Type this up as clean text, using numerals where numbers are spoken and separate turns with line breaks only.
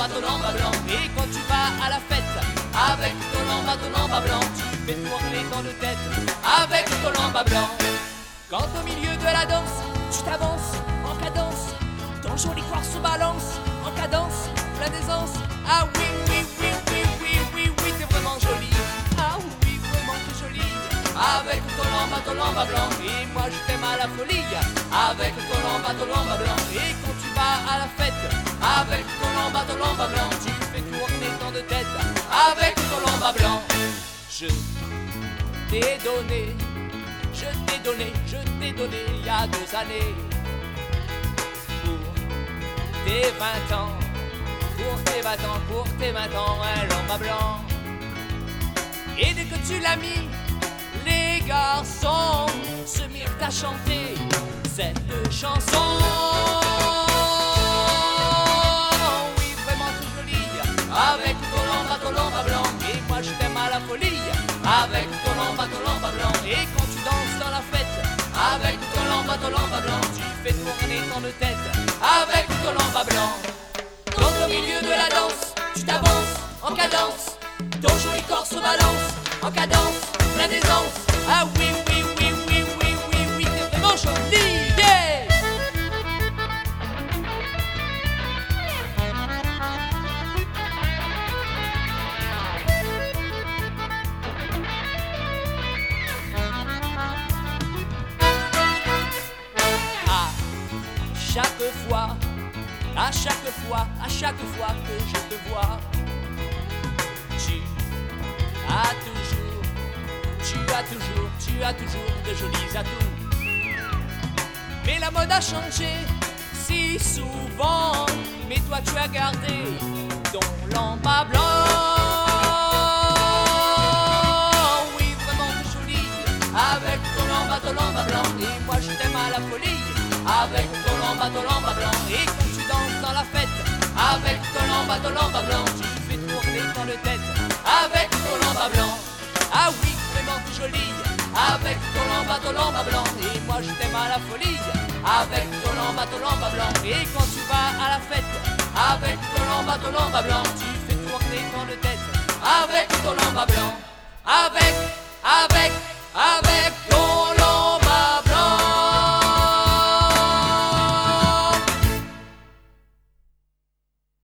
ton lamba blanc. Et quand tu vas à la fête, avec ton lamba blanc, tu fais tourner ton de tête, avec ton lamba blanc. Quand au milieu de la danse, tu t'avances en cadence, ton joli corps se balance en cadence, plein d'aisance. Ah oui, oui, oui, oui, oui, oui, oui, t'es vraiment jolie. Ah oui, vraiment t'es jolie. Avec ton lamba blanc, et moi je t'aime à la folie. Avec ton lamba blanc, et quand tu vas à la fête, avec ton lamba blanc, tu fais tourner ton de tête, avec ton lamba blanc. Je t'ai donné, je t'ai donné, je t'ai donné il y a 2 années. Pour tes 20 ans, pour tes 20 ans, pour tes 20 ans, un lamba blanc. Et dès que tu l'as mis, les garçons se mirent à chanter cette chanson. Oui, vraiment tout joli, avec ton lamba blanc, et moi je t'aime à la folie. Avec ton lamba blanc, et quand tu danses dans la fête, avec ton lamba blanc, tu fais tourner ton de tête, avec ton lamba blanc. Quand au milieu de la danse, tu t'avances en cadence, ton joli corps se balance en cadence, plein d'aisance. Ah oui, oui, oui, oui, oui, oui, oui, t'es vraiment jolie, yeah! À chaque fois que je te vois, tu as toujours de jolis atouts. Mais la mode a changé si souvent, mais toi tu as gardé ton lamba blanc. Oui, vraiment t'es jolie, avec ton lamba blanc, et moi je t'aime à la folie. Avec ton lamba blanc, et quand tu danses dans la fête, avec ton lamba blanc, tu fais tourner ton de tête, avec ton lamba blanc. Ah oui, vraiment t'es jolie, avec ton lamba blanc, et moi je t'aime à la folie. Avec ton lamba blanc, et quand tu vas à la fête, avec ton lamba blanc, tu fais tourner ton de tête, avec ton lamba blanc.